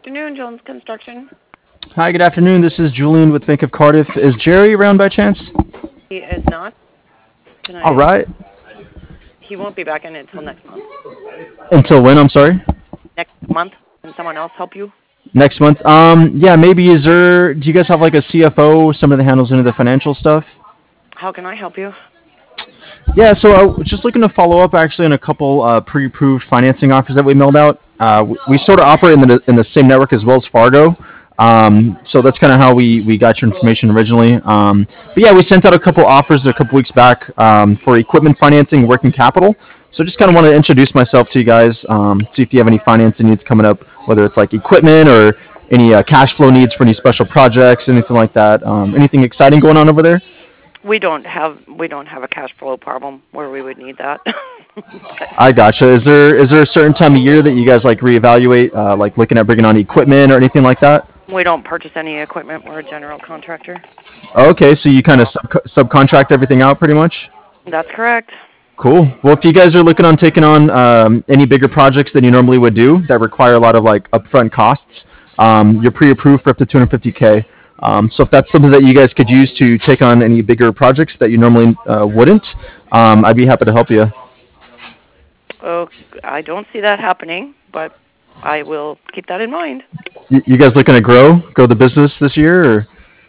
afternoon, Jones Construction. Hi, good afternoon. This is Julian with Bank of Cardiff. Is Jerry around by chance? He is not. Can All I? right. He won't be back in until next month. Until when? I'm sorry. Next month? Can someone else help you? Next month. Yeah, maybe. Is there? Do you guys have like a CFO, somebody that handles any of the financial stuff? How can I help you? Yeah. So I was just looking to follow up actually on a couple pre-approved financing offers that we mailed out. We sort of operate in the same network as Wells Fargo. So that's kind of how we got your information originally. But yeah, we sent out a couple offers a couple weeks back for equipment financing, working capital. So just kind of wanted to introduce myself to you guys, see if you have any financing needs coming up, whether it's like equipment or any cash flow needs for any special projects, anything like that. Anything exciting going on over there? We don't have a cash flow problem where we would need that. I gotcha. Is there a certain time of year that you guys like reevaluate, like looking at bringing on equipment or anything like that? We don't purchase any equipment. We're a general contractor. Okay, so you kind of subcontract everything out pretty much. That's correct. Cool. Well, if you guys are looking on taking on any bigger projects than you normally would do that require a lot of like upfront costs, you're pre-approved for up to 250K. So if that's something that you guys could use to take on any bigger projects that you normally wouldn't, I'd be happy to help you. Oh, I don't see that happening, but I will keep that in mind. You guys looking to grow the business this year, or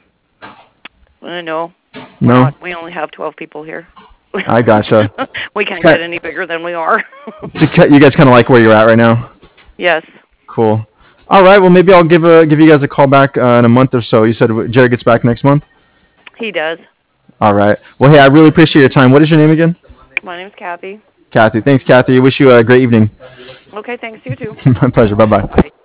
No, we're no? not. We only have 12 people here. I gotcha. We It's can't kind, get any bigger than we are. you guys kind of like where you're at right now. Yes, Cool. All right. Well, maybe I'll give you guys a call back in a month or so. You said Jerry gets back next month. he does. All right. Well, hey, I really appreciate your time. What is your name again? My name's Kathy. Kathy. Thanks, Kathy. I wish you a great evening. Okay, thanks. You too. My pleasure. Bye bye. Bye.